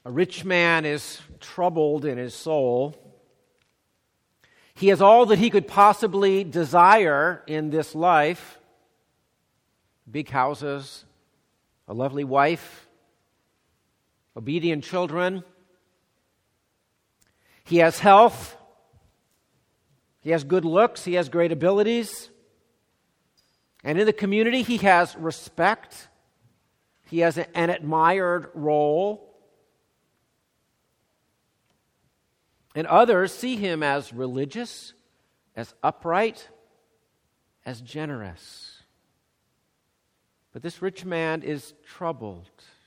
A rich man is troubled in his soul. He has all that he could possibly desire in this life: big houses, a lovely wife, obedient children. He has health. He has good looks. He has great abilities. And in the community, he has respect. He has an admired role. And others see him as religious, as upright, as generous. But this rich man is troubled.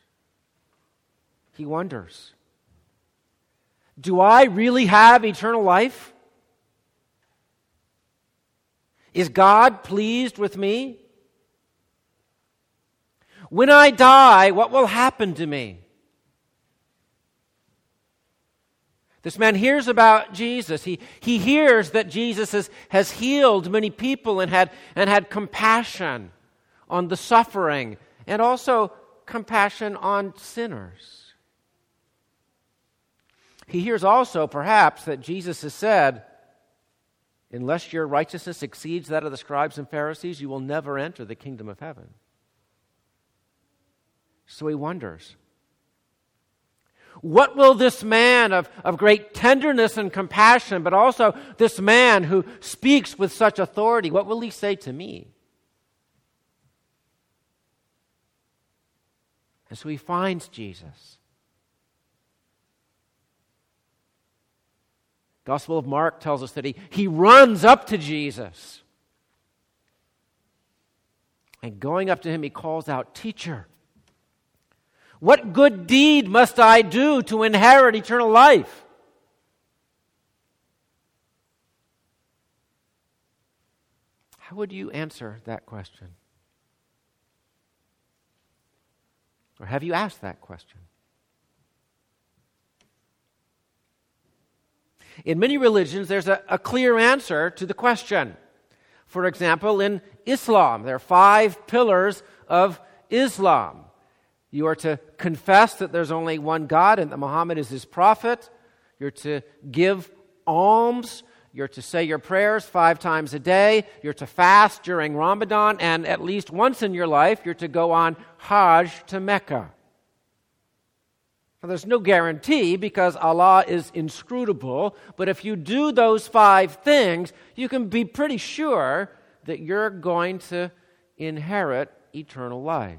He wonders, do I really have eternal life? Is God pleased with me? When I die, what will happen to me? This man hears about Jesus. He hears that Jesus has healed many people and had compassion on the suffering and also compassion on sinners. He hears also, perhaps, that Jesus has said, unless your righteousness exceeds that of the scribes and Pharisees, you will never enter the kingdom of heaven. So he wonders, what will this man of great tenderness and compassion, but also this man who speaks with such authority, what will he say to me? And so he finds Jesus. Gospel of Mark tells us that he runs up to Jesus. And going up to him, he calls out, "Teacher, what good deed must I do to inherit eternal life?" How would you answer that question? Or have you asked that question? In many religions, there's a clear answer to the question. For example, in Islam, there are 5 pillars of Islam. You are to confess that there's only one God and that Muhammad is his prophet. You're to give alms. You're to say your prayers 5 times a day. You're to fast during Ramadan. And at least once in your life, you're to go on Hajj to Mecca. Now, there's no guarantee because Allah is inscrutable. But if you do those 5 things, you can be pretty sure that you're going to inherit eternal life.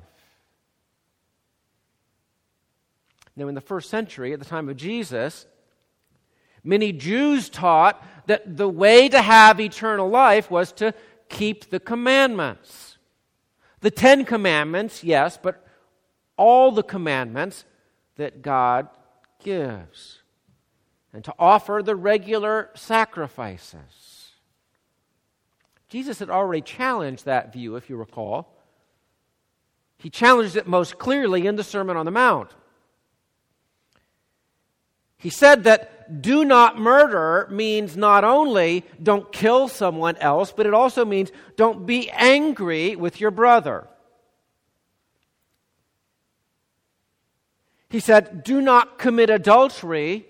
Now, in the first century, at the time of Jesus, many Jews taught that the way to have eternal life was to keep the commandments. The 10 commandments, yes, but all the commandments that God gives. And to offer the regular sacrifices. Jesus had already challenged that view, if you recall. He challenged it most clearly in the Sermon on the Mount. He said that do not murder means not only don't kill someone else, but it also means don't be angry with your brother. He said do not commit adultery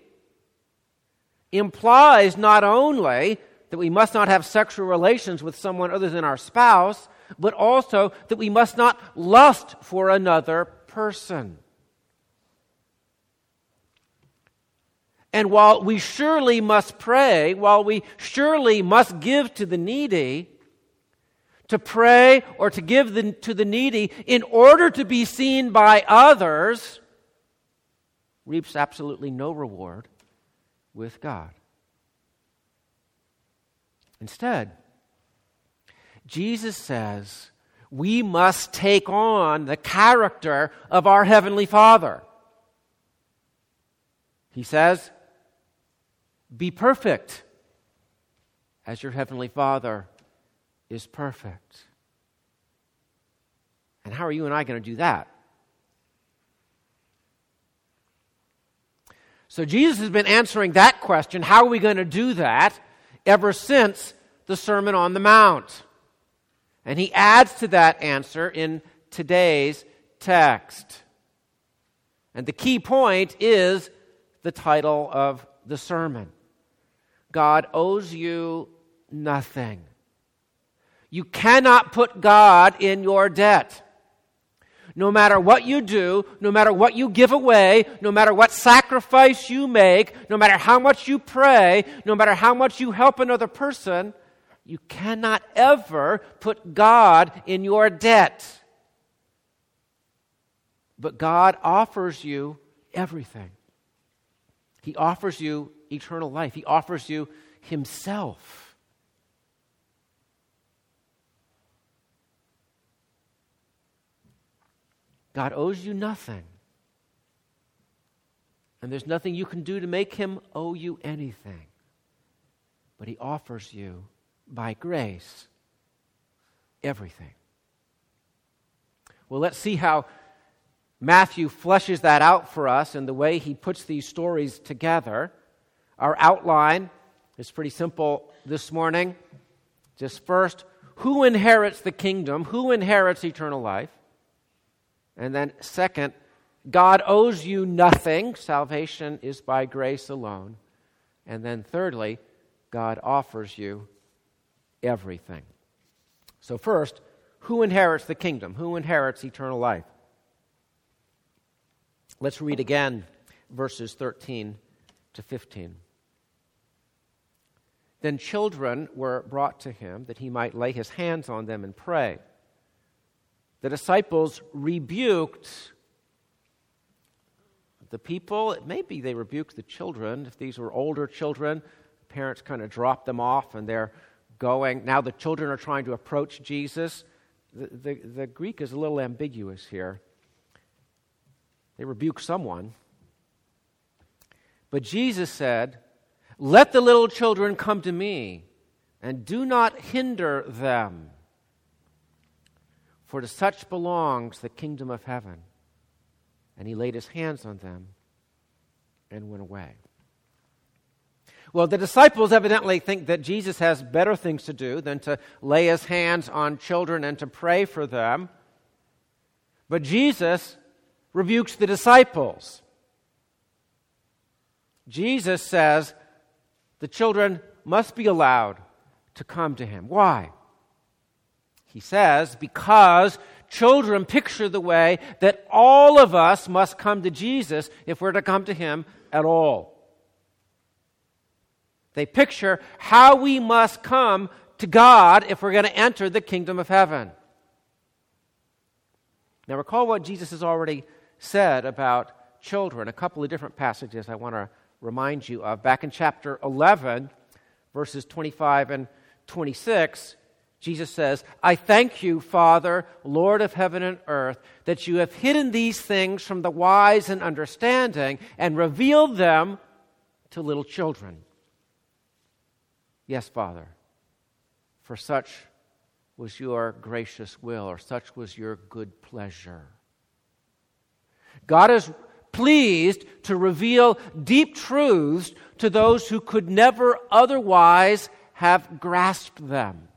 implies not only that we must not have sexual relations with someone other than our spouse, but also that we must not lust for another person. And while we surely must pray, while we surely must give to the needy, to pray or to give to the needy in order to be seen by others reaps absolutely no reward with God. Instead, Jesus says we must take on the character of our Heavenly Father. He says, be perfect as your Heavenly Father is perfect. And how are you and I going to do that? So Jesus has been answering that question, how are we going to do that, ever since the Sermon on the Mount. And he adds to that answer in today's text. And the key point is the title of the sermon. God owes you nothing. You cannot put God in your debt. No matter what you do, no matter what you give away, no matter what sacrifice you make, no matter how much you pray, no matter how much you help another person, you cannot ever put God in your debt. But God offers you everything. He offers you eternal life. He offers you Himself. God owes you nothing. And there's nothing you can do to make Him owe you anything. But He offers you, by grace, everything. Well, let's see how Matthew fleshes that out for us in the way he puts these stories together. Our outline is pretty simple this morning. Just first, who inherits the kingdom? Who inherits eternal life? And then second, God owes you nothing. Salvation is by grace alone. And then thirdly, God offers you everything. So first, who inherits the kingdom? Who inherits eternal life? Let's read again verses 13 to 15. Then children were brought to him that he might lay his hands on them and pray. The disciples rebuked the people. Maybe they rebuked the children. If these were older children, parents kind of dropped them off and they're going. Now the children are trying to approach Jesus. The Greek is a little ambiguous here. They rebuke someone. But Jesus said, "Let the little children come to me, and do not hinder them. For to such belongs the kingdom of heaven." And he laid his hands on them and went away. Well, the disciples evidently think that Jesus has better things to do than to lay his hands on children and to pray for them. But Jesus rebukes the disciples. Jesus says the children must be allowed to come to him. Why? He says, because children picture the way that all of us must come to Jesus if we're to come to him at all. They picture how we must come to God if we're going to enter the kingdom of heaven. Now recall what Jesus has already said about children. A couple of different passages I want to remind you of. Back in chapter 11, verses 25 and 26, Jesus says, "I thank you, Father, Lord of heaven and earth, that you have hidden these things from the wise and understanding and revealed them to little children. Yes, Father, for such was your gracious will, or such was your good pleasure." God is pleased to reveal deep truths to those who could never otherwise have grasped them.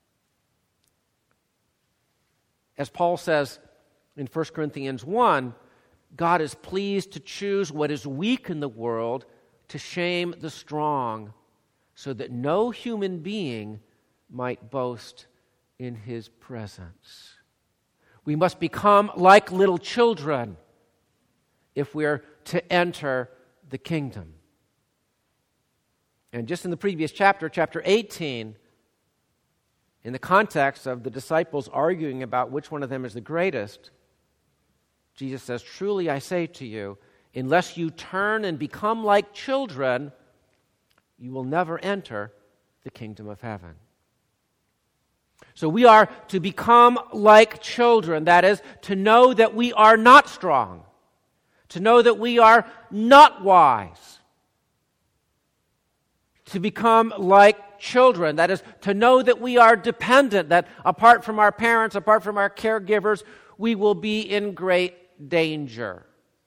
As Paul says in 1 Corinthians 1, God is pleased to choose what is weak in the world to shame the strong, so that no human being might boast in his presence. We must become like little children if we're to enter the kingdom. And just in the previous chapter, chapter 18, in the context of the disciples arguing about which one of them is the greatest, Jesus says, "Truly I say to you, unless you turn and become like children, you will never enter the kingdom of heaven." So we are to become like children. That is, to know that we are not strong, to know that we are not wise. To become like children, that is, to know that we are dependent, that apart from our parents, apart from our caregivers, we will be in great danger.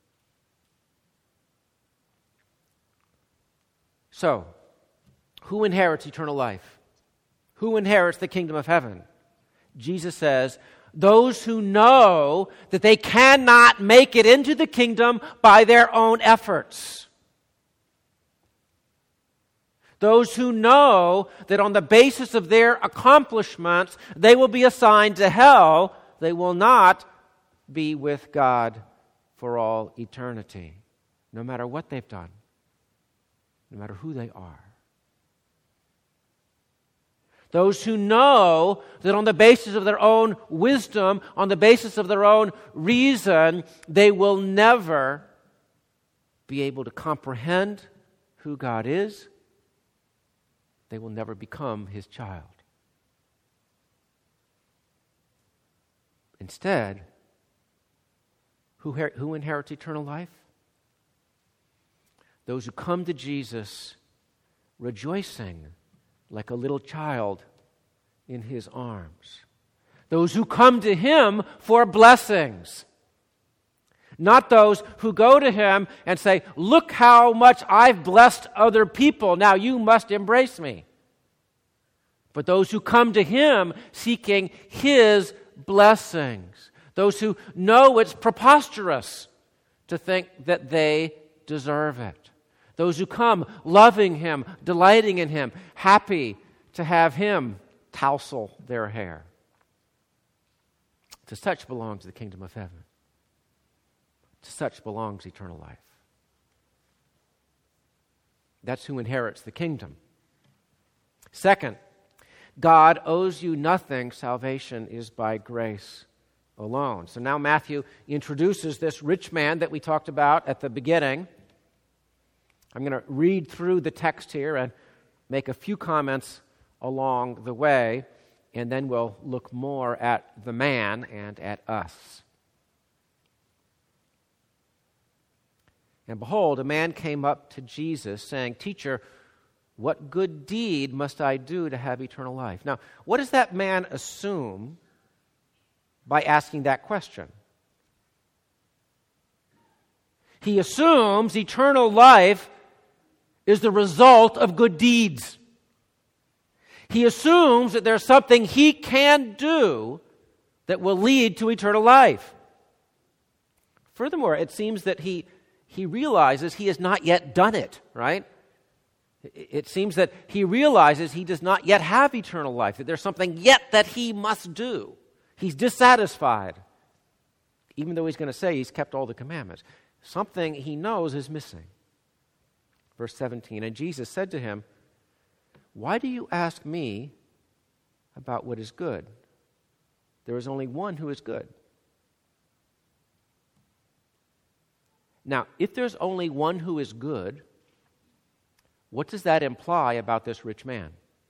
So, who inherits eternal life? Who inherits the kingdom of heaven? Jesus says, Those who know that they cannot make it into the kingdom by their own efforts. Those who know that on the basis of their accomplishments, they will be assigned to hell. They will not be with God for all eternity, no matter what they've done, no matter who they are. Those who know that on the basis of their own wisdom, on the basis of their own reason, they will never be able to comprehend who God is. They will never become His child. Instead, who inherits eternal life? Those who come to Jesus rejoicing like a little child in His arms. Those who come to Him for blessings. Not those who go to Him and say, look how much I've blessed other people, now you must embrace me. But those who come to Him seeking His blessings. Those who know it's preposterous to think that they deserve it. Those who come loving Him, delighting in Him, happy to have Him tousle their hair. To such belongs the kingdom of heaven. To such belongs eternal life. That's who inherits the kingdom. Second, God owes you nothing. Salvation is by grace alone. So now Matthew introduces this rich man that we talked about at the beginning. I'm going to read through the text here and make a few comments along the way, and then we'll look more at the man and at us. And behold, a man came up to Jesus, saying, Teacher, what good deed must I do to have eternal life? Now, what does that man assume by asking that question? He assumes eternal life is the result of good deeds. He assumes that there's something he can do that will lead to eternal life. Furthermore, it seems that he realizes he has not yet done it, right? It seems that he realizes he does not yet have eternal life, that there's something yet that he must do. He's dissatisfied, even though he's going to say he's kept all the commandments. Something he knows is missing. Verse 17, and Jesus said to him, why do you ask me about what is good? There is only one who is good. Now, if there's only one who is good, what does that imply about this rich man?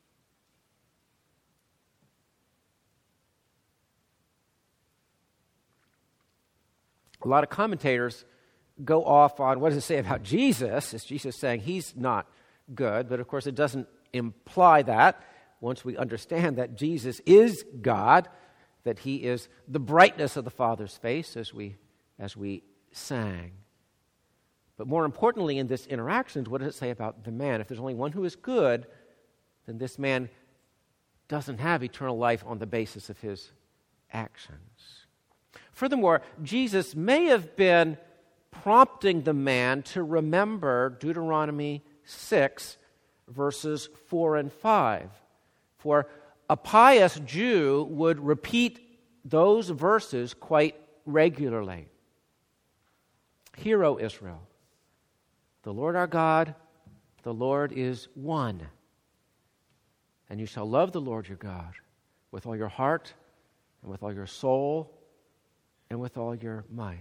A lot of commentators go off on what does it say about Jesus? Is Jesus saying he's not good? But of course it doesn't imply that once we understand that Jesus is God, that He is the brightness of the Father's face as we sang. But more importantly in this interaction, what does it say about the man? If there's only one who is good, then this man doesn't have eternal life on the basis of his actions. Furthermore, Jesus may have been prompting the man to remember Deuteronomy 6, verses 4 and 5. For a pious Jew would repeat those verses quite regularly. Hear, O Israel, the Lord our God, the Lord is one. And you shall love the Lord your God with all your heart and with all your soul and with all your might.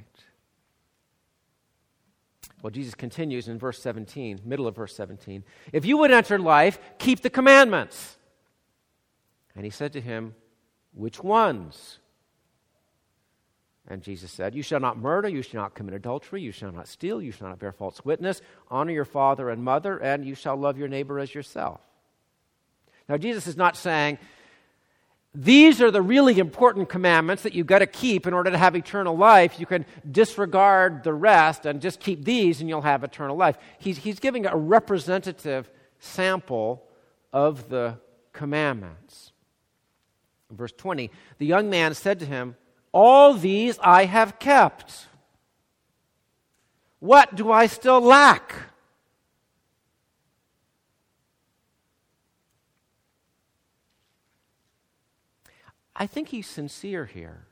Well, Jesus continues in verse 17, middle of verse 17. If you would enter life, keep the commandments. And he said to him, which ones? And Jesus said, you shall not murder, you shall not commit adultery, you shall not steal, you shall not bear false witness, honor your father and mother, and you shall love your neighbor as yourself. Now, Jesus is not saying, these are the really important commandments that you've got to keep in order to have eternal life. You can disregard the rest and just keep these and you'll have eternal life. He's giving a representative sample of the commandments. Verse 20, the young man said to him, all these I have kept. What do I still lack? I think he's sincere here.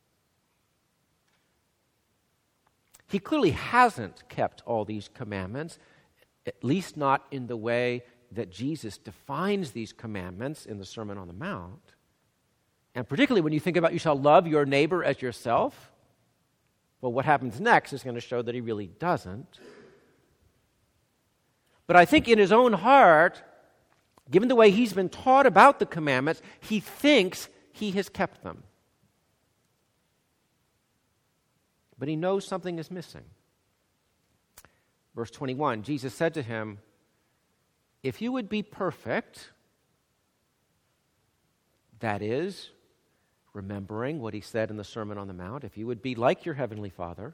He clearly hasn't kept all these commandments, at least not in the way that Jesus defines these commandments in the Sermon on the Mount. And particularly when you think about you shall love your neighbor as yourself, well, what happens next is going to show that he really doesn't. But I think in his own heart, given the way he's been taught about the commandments, he thinks he has kept them. But he knows something is missing. Verse 21, Jesus said to him, if you would be perfect, that is, remembering what he said in the Sermon on the Mount, if you would be like your heavenly Father,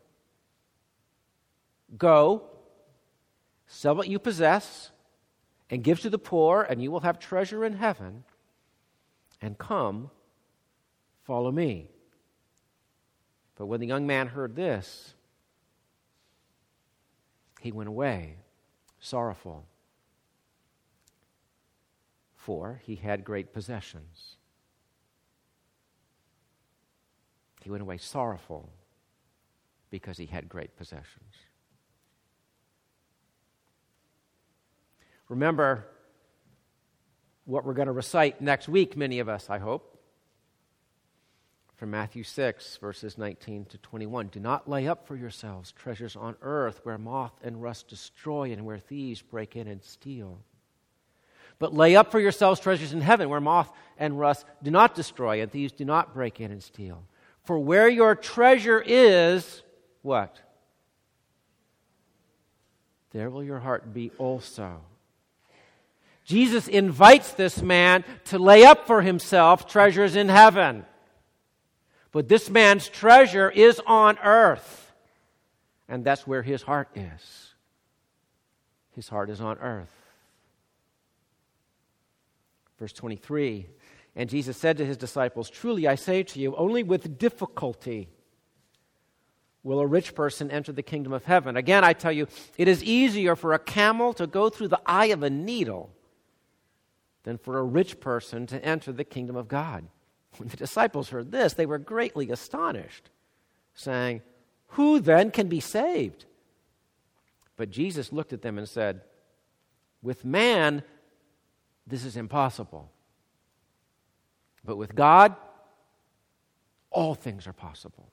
go, sell what you possess, and give to the poor, and you will have treasure in heaven, and come, follow me. But when the young man heard this, he went away, sorrowful, for he had great possessions. He went away sorrowful because he had great possessions. Remember what we're going to recite next week, many of us, I hope. From Matthew 6, verses 19 to 21. Do not lay up for yourselves treasures on earth where moth and rust destroy and where thieves break in and steal. But lay up for yourselves treasures in heaven where moth and rust do not destroy and thieves do not break in and steal. For where your treasure is, what? There will your heart be also. Jesus invites this man to lay up for himself treasures in heaven. But this man's treasure is on earth. And that's where his heart is. His heart is on earth. Verse 23, and Jesus said to his disciples, truly I say to you, only with difficulty will a rich person enter the kingdom of heaven. Again, I tell you, it is easier for a camel to go through the eye of a needle than for a rich person to enter the kingdom of God. When the disciples heard this, they were greatly astonished, saying, who then can be saved? But Jesus looked at them and said, with man, this is impossible. But with God, all things are possible.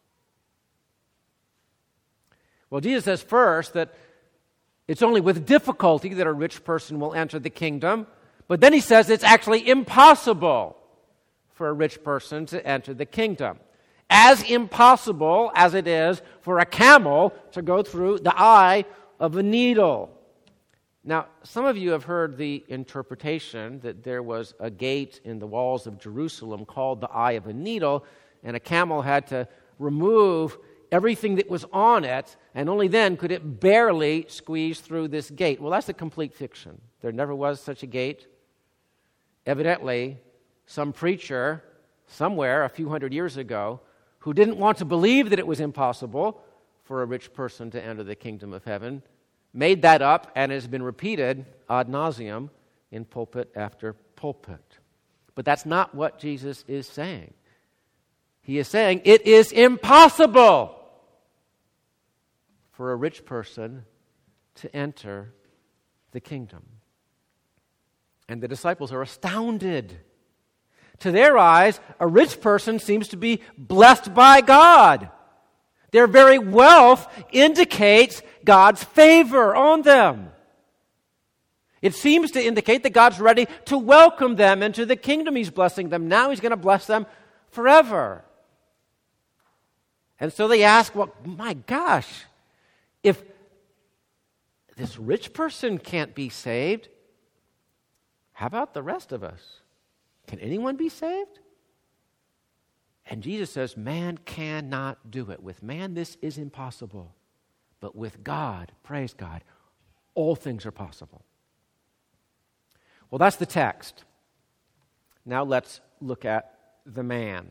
Well, Jesus says first that it's only with difficulty that a rich person will enter the kingdom, but then he says it's actually impossible for a rich person to enter the kingdom. As impossible as it is for a camel to go through the eye of a needle. Now, some of you have heard the interpretation that there was a gate in the walls of Jerusalem called the Eye of a Needle, and a camel had to remove everything that was on it, and only then could it barely squeeze through this gate. Well, that's a complete fiction. There never was such a gate. Evidently, some preacher somewhere a few hundred years ago who didn't want to believe that it was impossible for a rich person to enter the kingdom of heaven made that up, and has been repeated ad nauseum in pulpit after pulpit. But that's not what Jesus is saying. He is saying it is impossible for a rich person to enter the kingdom. And the disciples are astounded. To their eyes, a rich person seems to be blessed by God. Their very wealth indicates God's favor on them. It seems to indicate that God's ready to welcome them into the kingdom. He's blessing them now. He's going to bless them forever. And so they ask, well, my gosh, if this rich person can't be saved, how about the rest of us? Can anyone be saved? And Jesus says, man cannot do it. With man, this is impossible. But with God, praise God, all things are possible. Well, that's the text. Now let's look at the man.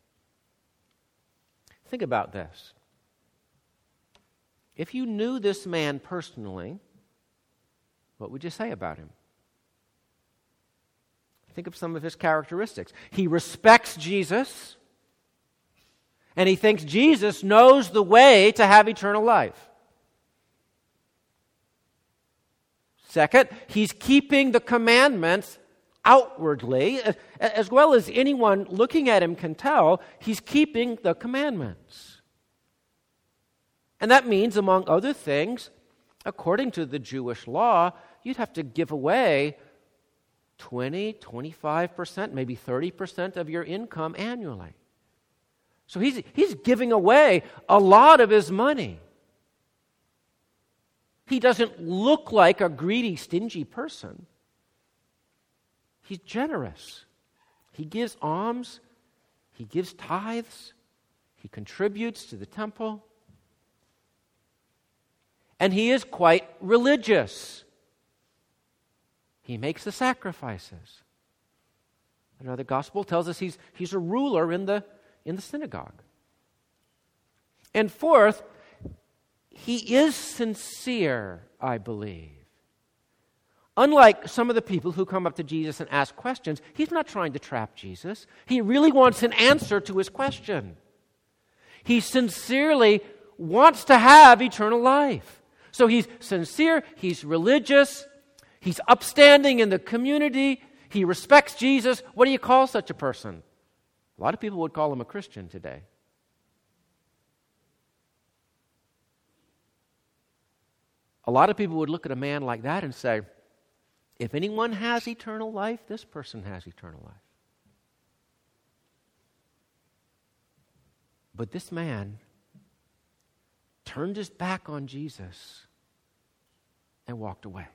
Think about this. If you knew this man personally, what would you say about him? Think of some of his characteristics. He respects Jesus, and he thinks Jesus knows the way to have eternal life. Second, he's keeping the commandments outwardly, as well as anyone looking at him can tell, he's keeping the commandments. And that means, among other things, according to the Jewish law, you'd have to give away 20, 25%, maybe 30% of your income annually. So he's giving away a lot of his money. He doesn't look like a greedy, stingy person. He's generous. He gives alms. He gives tithes. He contributes to the temple. And he is quite religious. He makes the sacrifices. Another gospel tells us he's a ruler in the synagogue. And fourth, he is sincere, I believe. Unlike some of the people who come up to Jesus and ask questions, he's not trying to trap Jesus. He really wants an answer to his question. He sincerely wants to have eternal life. So he's sincere, he's religious, he's upstanding in the community, he respects Jesus. What do you call such a person? A lot of people would call him a Christian today. A lot of people would look at a man like that and say, if anyone has eternal life, this person has eternal life. But this man turned his back on Jesus and walked away.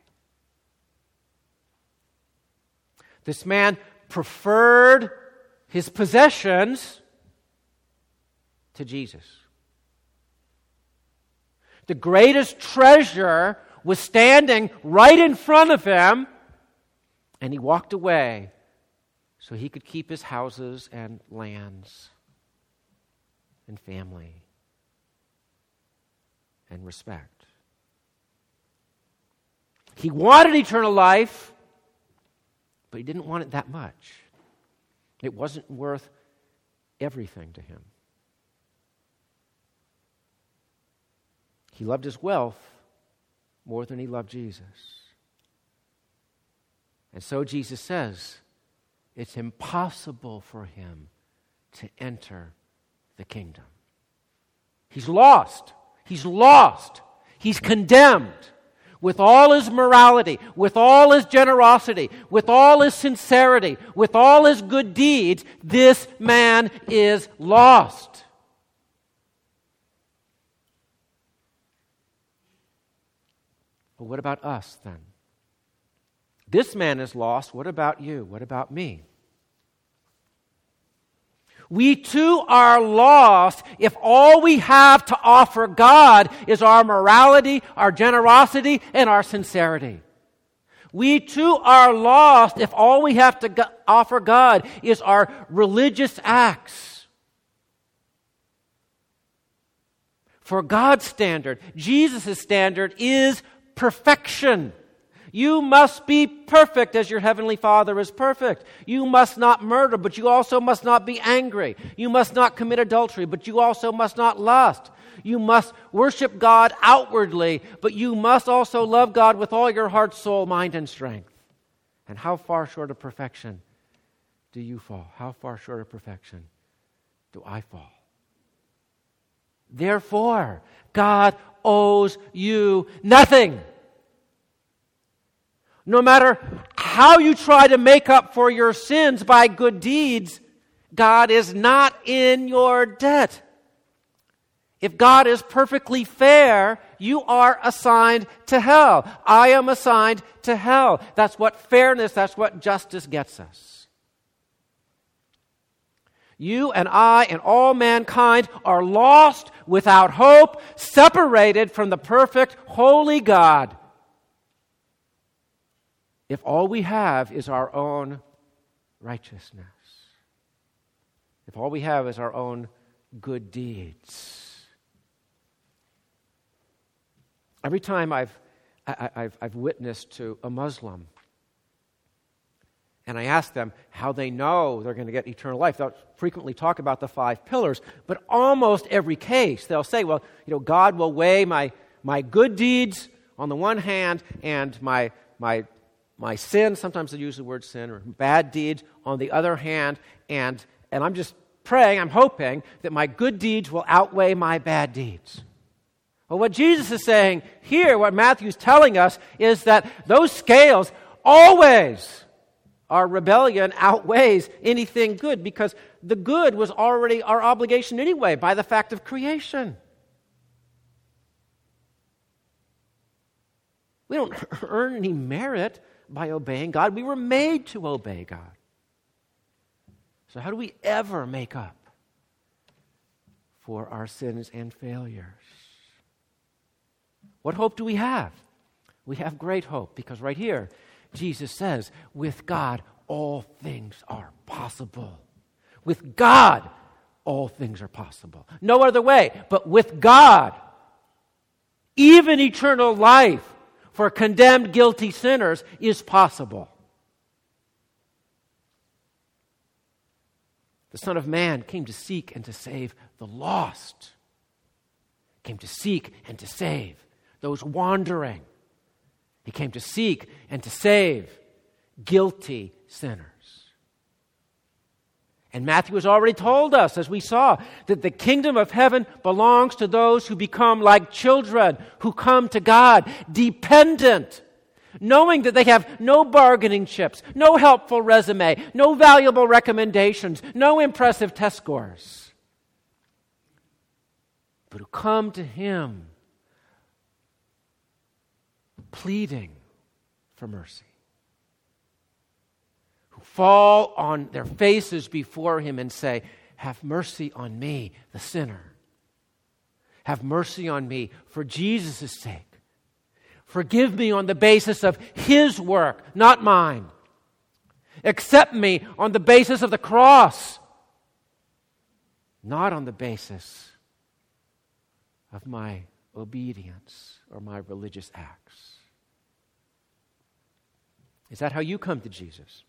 This man preferred his possessions to Jesus. The greatest treasure was standing right in front of him, and he walked away so he could keep his houses and lands and family and respect. He wanted eternal life, but he didn't want it that much. It wasn't worth everything to him. He loved his wealth more than he loved Jesus. And so Jesus says, it's impossible for him to enter the kingdom. He's lost. He's lost. He's condemned. With all his morality, with all his generosity, with all his sincerity, with all his good deeds, this man is lost. But what about us then? This man is lost. What about you? What about me? We too are lost if all we have to offer God is our morality, our generosity, and our sincerity. We too are lost if all we have to offer God is our religious acts. For God's standard, Jesus' standard, is perfection. You must be perfect as your heavenly Father is perfect. You must not murder, but you also must not be angry. You must not commit adultery, but you also must not lust. You must worship God outwardly, but you must also love God with all your heart, soul, mind, and strength. And how far short of perfection do you fall? How far short of perfection do I fall? Therefore, God owes you nothing. No matter how you try to make up for your sins by good deeds, God is not in your debt. If God is perfectly fair, you are assigned to hell. I am assigned to hell. That's what fairness, that's what justice gets us. You and I and all mankind are lost, without hope, separated from the perfect, holy God, if all we have is our own righteousness. if all we have is our own good deeds. Every time I've witnessed to a Muslim, and I ask them how they know they're going to get eternal life, they'll frequently talk about the 5 pillars, but almost every case they'll say, well, God will weigh my good deeds on the one hand and my sin, sometimes they use the word sin, or bad deeds on the other hand, and I'm just praying, I'm hoping that my good deeds will outweigh my bad deeds. Well, what Jesus is saying here, what Matthew's telling us, is that those scales always, our rebellion outweighs anything good, because the good was already our obligation anyway by the fact of creation. We don't earn any merit by obeying God. We were made to obey God. So how do we ever make up for our sins and failures? What hope do we have? We have great hope, because right here, Jesus says, with God, all things are possible. With God, all things are possible. No other way, but with God, even eternal life for condemned, guilty sinners is possible. The Son of Man came to seek and to save the lost. Came to seek and to save those wandering. He came to seek and to save guilty sinners. And Matthew has already told us, as we saw, that the kingdom of heaven belongs to those who become like children, who come to God dependent, knowing that they have no bargaining chips, no helpful resume, no valuable recommendations, no impressive test scores, but who come to Him pleading for mercy, who fall on their faces before Him and say, have mercy on me, the sinner. Have mercy on me for Jesus' sake. Forgive me on the basis of His work, not mine. Accept me on the basis of the cross, not on the basis of my obedience or my religious acts. Is that how you come to Jesus?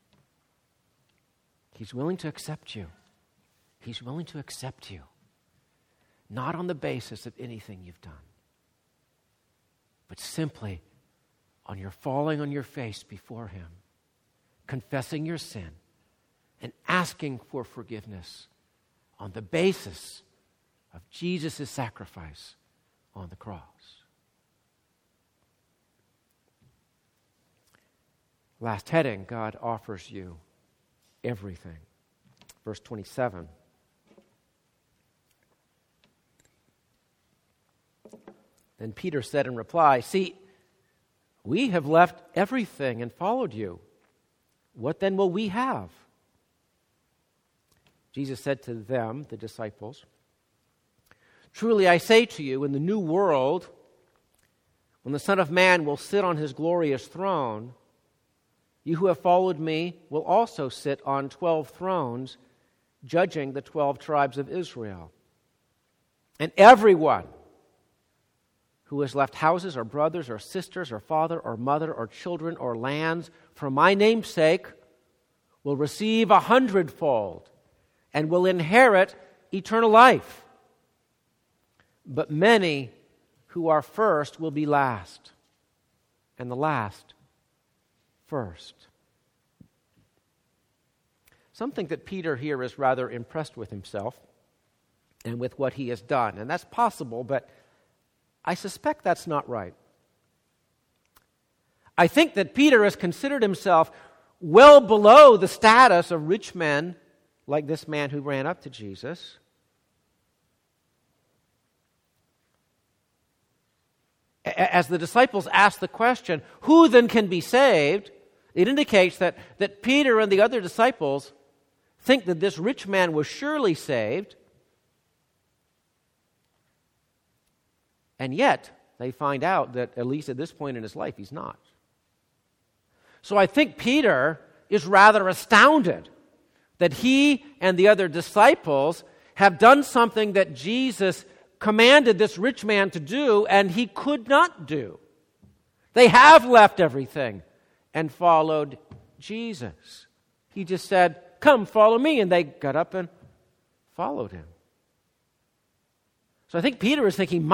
He's willing to accept you. He's willing to accept you, not on the basis of anything you've done, but simply on your falling on your face before Him, confessing your sin, and asking for forgiveness on the basis of Jesus' sacrifice on the cross. Last heading, God offers you everything. Verse 27. Then Peter said in reply, see, we have left everything and followed you. What then will we have? Jesus said to them, the disciples, truly I say to you, in the new world, when the Son of Man will sit on His glorious throne, you who have followed me will also sit on 12 thrones, judging the 12 tribes of Israel. And everyone who has left houses or brothers or sisters or father or mother or children or lands for my name's sake will receive 100-fold and will inherit eternal life. But many who are first will be last, and the last first. Some think that Peter here is rather impressed with himself and with what he has done. And that's possible, but I suspect that's not right. I think that Peter has considered himself well below the status of rich men like this man who ran up to Jesus. As the disciples ask the question, who then can be saved? It indicates that Peter and the other disciples think that this rich man was surely saved, and yet they find out that, at least at this point in his life, he's not. So I think Peter is rather astounded that he and the other disciples have done something that Jesus commanded this rich man to do and he could not do. They have left everything and followed Jesus. He just said, "Come, follow me," and they got up and followed him. So I think Peter is thinking,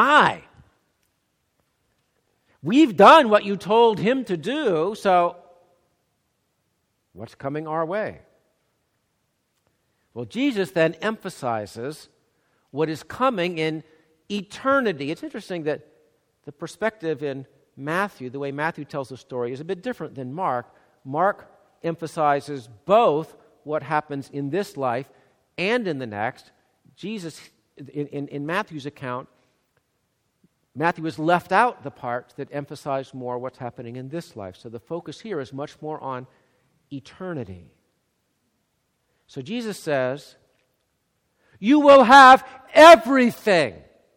we've done what you told him to do, so what's coming our way? Well, Jesus then emphasizes what is coming in eternity. It's interesting that the perspective in Matthew, the way Matthew tells the story, is a bit different than Mark. Mark emphasizes both what happens in this life and in the next. Jesus, in Matthew's account, Matthew has left out the parts that emphasize more what's happening in this life. So the focus here is much more on eternity. So Jesus says, you will have everything.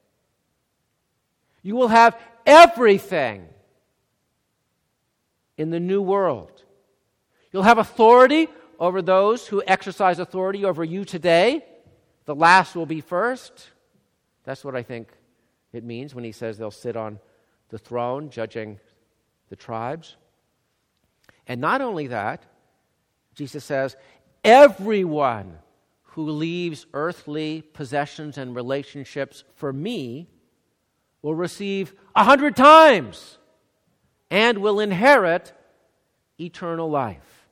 You will have everything in the new world. You'll have authority over those who exercise authority over you today. The last will be first. That's what I think it means when he says they'll sit on the throne judging the tribes. And not only that, Jesus says, everyone who leaves earthly possessions and relationships for me will receive 100 times and will inherit eternal life.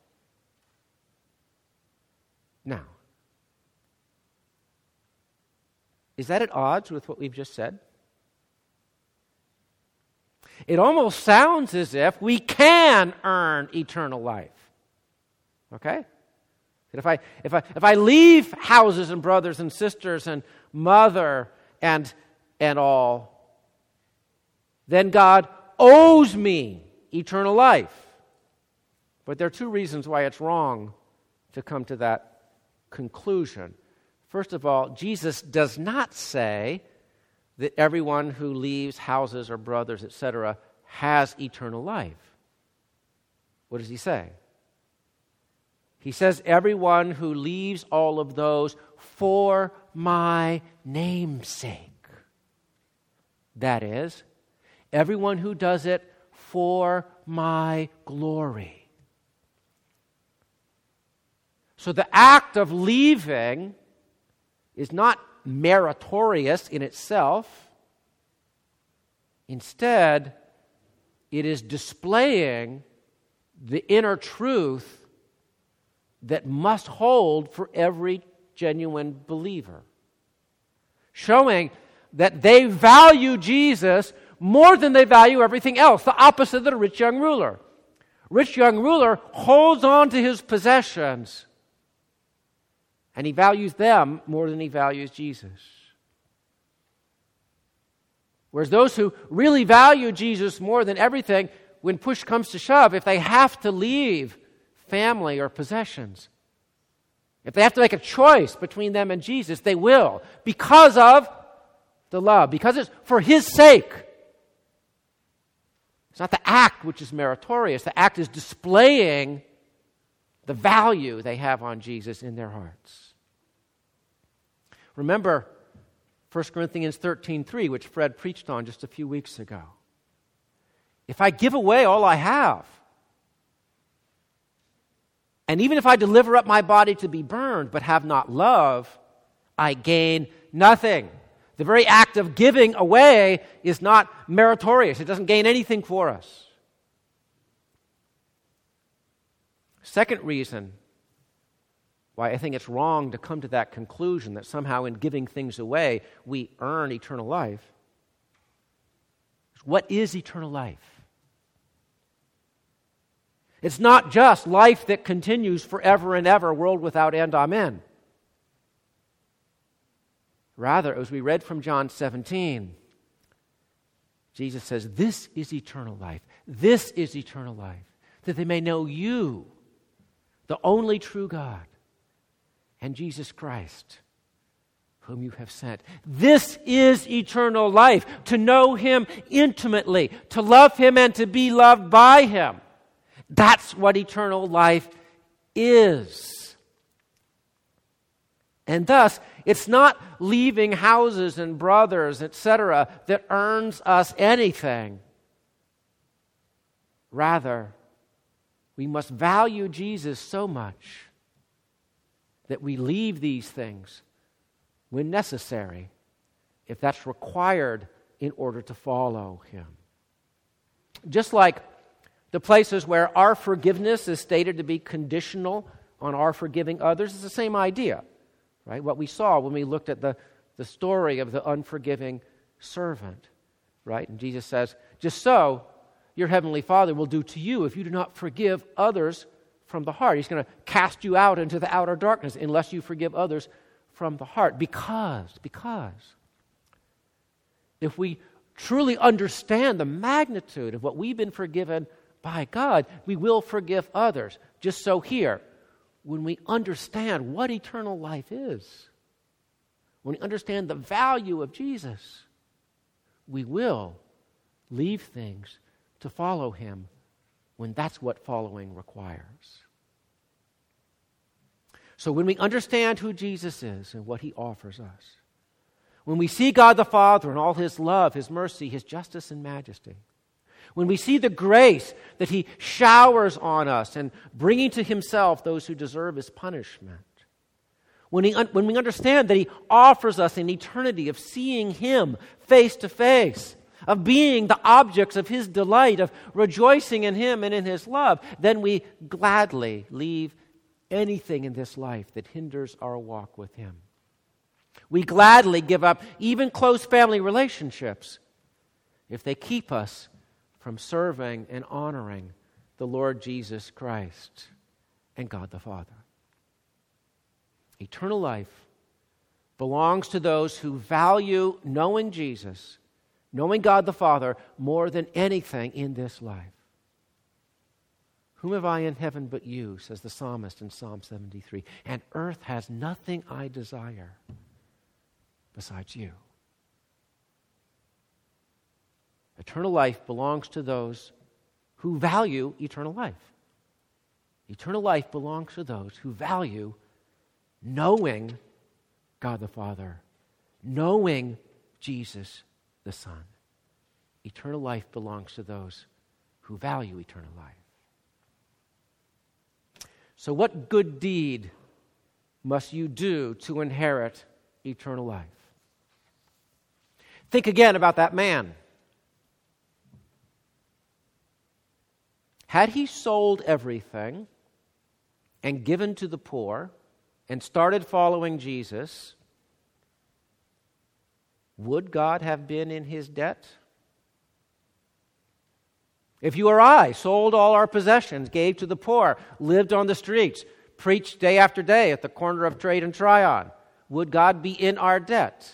Now, is that at odds with what we've just said? It almost sounds as if we can earn eternal life. Okay? That if I leave houses and brothers and sisters and mother and all, then God owes me eternal life. But there are two reasons why it's wrong to come to that conclusion. First of all, Jesus does not say that everyone who leaves houses or brothers, etc., has eternal life. What does he say? He says, everyone who leaves all of those for my name's sake. That is, everyone who does it for my glory. So the act of leaving is not meritorious in itself. Instead, it is displaying the inner truth that must hold for every genuine believer. Showing that they value Jesus more than they value everything else. The opposite of the rich young ruler. Rich young ruler holds on to his possessions and he values them more than he values Jesus. Whereas those who really value Jesus more than everything, when push comes to shove, if they have to leave family or possessions, if they have to make a choice between them and Jesus, they will, because of the love, because it's for his sake. It's not the act which is meritorious. The act is displaying the value they have on Jesus in their hearts. Remember 1 Corinthians 13:3, which Fred preached on just a few weeks ago. If I give away all I have, and even if I deliver up my body to be burned but have not love, I gain nothing. The very act of giving away is not meritorious. It doesn't gain anything for us. Second reason why I think it's wrong to come to that conclusion that somehow in giving things away we earn eternal life. What is eternal life? It's not just life that continues forever and ever, world without end, amen. Rather, as we read from John 17, Jesus says, this is eternal life. This is eternal life, that they may know you, the only true God, and Jesus Christ, whom you have sent. This is eternal life, to know him intimately, to love him and to be loved by him. That's what eternal life is. And thus, it's not leaving houses and brothers, etc., that earns us anything. Rather, we must value Jesus so much that we leave these things when necessary, if that's required in order to follow him. Just like the places where our forgiveness is stated to be conditional on our forgiving others, it's the same idea. Right? What we saw when we looked at the story of the unforgiving servant. Right? And Jesus says, just so your heavenly Father will do to you if you do not forgive others from the heart. He's going to cast you out into the outer darkness unless you forgive others from the heart. Because if we truly understand the magnitude of what we've been forgiven by God, we will forgive others. Just so here, when we understand what eternal life is, when we understand the value of Jesus, we will leave things to follow him when that's what following requires. So when we understand who Jesus is and what he offers us, when we see God the Father and all his love, his mercy, his justice and majesty, when we see the grace that he showers on us and bringing to himself those who deserve his punishment, when we understand that he offers us an eternity of seeing him face to face, of being the objects of his delight, of rejoicing in him and in his love, then we gladly leave anything in this life that hinders our walk with him. We gladly give up even close family relationships if they keep us from serving and honoring the Lord Jesus Christ and God the Father. Eternal life belongs to those who value knowing Jesus, knowing God the Father, more than anything in this life. Whom have I in heaven but you, says the psalmist in Psalm 73, and earth has nothing I desire besides you. Eternal life belongs to those who value eternal life. Eternal life belongs to those who value knowing God the Father, knowing Jesus the Son. Eternal life belongs to those who value eternal life. So what good deed must you do to inherit eternal life? Think again about that man. Had he sold everything and given to the poor and started following Jesus, would God have been in his debt? If you or I sold all our possessions, gave to the poor, lived on the streets, preached day after day at the corner of Trade and Tryon, would God be in our debt?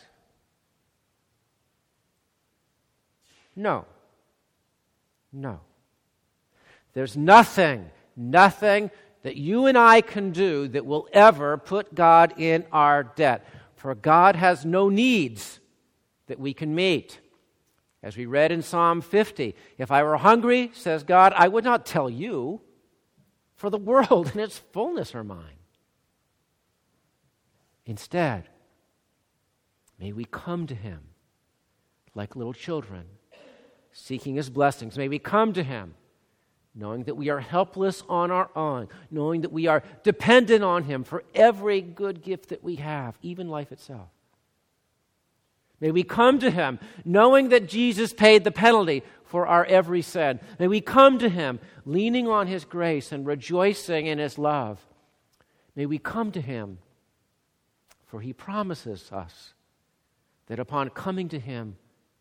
No. No. There's nothing that you and I can do that will ever put God in our debt. For God has no needs that we can meet. As we read in Psalm 50, if I were hungry, says God, I would not tell you, for the world and its fullness are mine. Instead, may we come to him like little children, seeking his blessings. May we come to him knowing that we are helpless on our own, knowing that we are dependent on him for every good gift that we have, even life itself. May we come to him knowing that Jesus paid the penalty for our every sin. May we come to him leaning on his grace and rejoicing in his love. May we come to him, for he promises us that upon coming to him,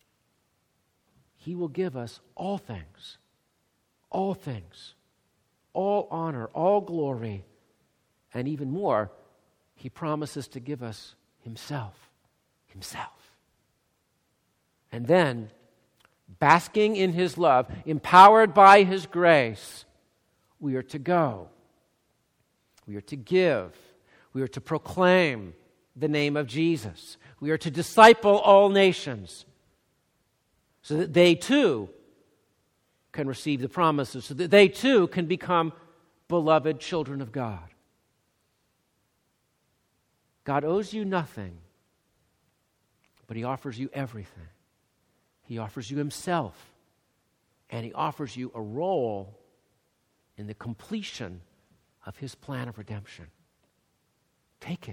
he will give us all things, all honor, all glory, and even more, he promises to give us himself. And then, basking in his love, empowered by his grace, we are to go. We are to give. We are to proclaim the name of Jesus. We are to disciple all nations so that they too can receive the promises, so that they too can become beloved children of God. God owes you nothing, but He offers you everything. He offers you Himself, and He offers you a role in the completion of His plan of redemption. Take it.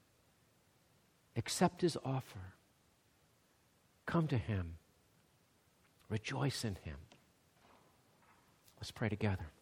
Accept His offer. Come to Him. Rejoice in Him. Let's pray together.